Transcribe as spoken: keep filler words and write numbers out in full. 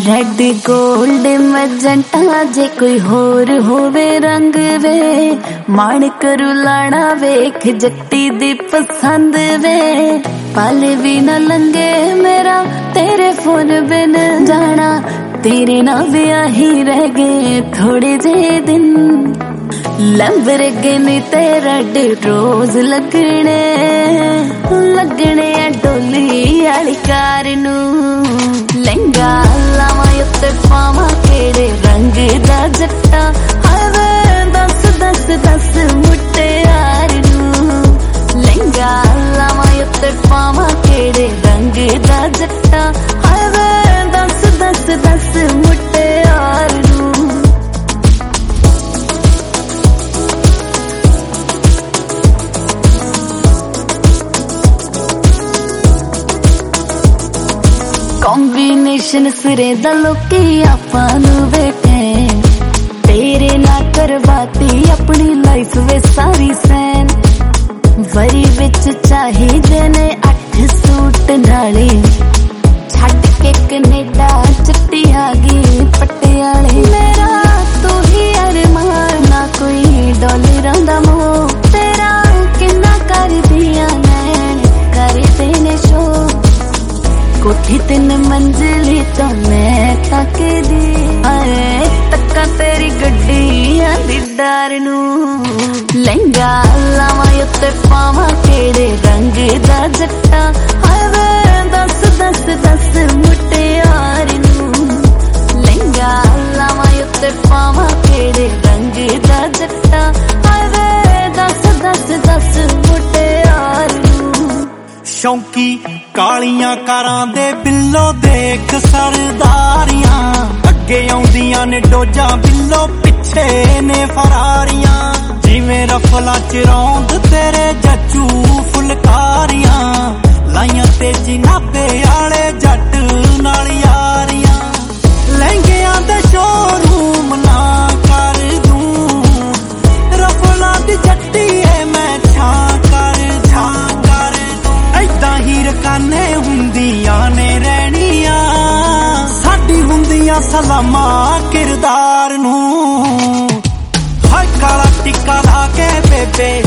red gold magenta जे कोई होर होवे रंग वे मान करू लाना वेख जट्टी दी पसंद वे पल भी न लंगे मेरा तेरे फोन बिन जाना तेरे ना ब्याही रह गए थोड़े जे दिन लैम्बोर्गिनी ते रेड रोज लगने लगने डोली आली कार नू लहंगा लावां उत्ते पावां केड़े रंग दा जट्टा हवे दस दस दस मुटियार नू लहंगा लावां उत्ते पावां केड़े रंग दा जट्टा हवे दस दस दस मुटियार नू कॉम्बिनेशन सिरे दा लोकी आपां नू बैठे तेरे ना करवाती अपनी लाइफ वे सारी सैन वरी विच चाहिदे ने अठ सूट नाले छड्ड के कनेडा चिट्टी आ गई पटियाले मेरा तू ही अरमान ना कोई डॉलरां दा मोह तेरा किन्ना कर दिया नैन कर देने शो कोठी तीन मंजिली तो मैं तक दी आए तक्का तेरी गड्डियां दी डर नू लहंगा लावां उत्ते पावां केड़े रंग दा जट्टा हवे दस दस दस मुटियार नू लहंगा लावां उत्ते पावां केड़े रंग दा जट्टा हवे दस दस दस मुटियार नू शौकी कालियां कारां दे बिल्लो देख सरदारियां अगे आउंदियां ने डोजा बिल्लो पिछे ने फरारियां जिवें रफला च रौंद तेरे जच्चू फुलकारियां लाइयां ते जिनाबे आले जट नाल यारियां लहंगियां दे शोरूम ना कर दूं रफला दी जट्टी ऐ मैं छां कर छां कर दूं ऐदां ही रकाने हुंदियां ने रहनियां साडी हुंदियां सलामा किरदार नू हाय काला टिक्का ला के बेबे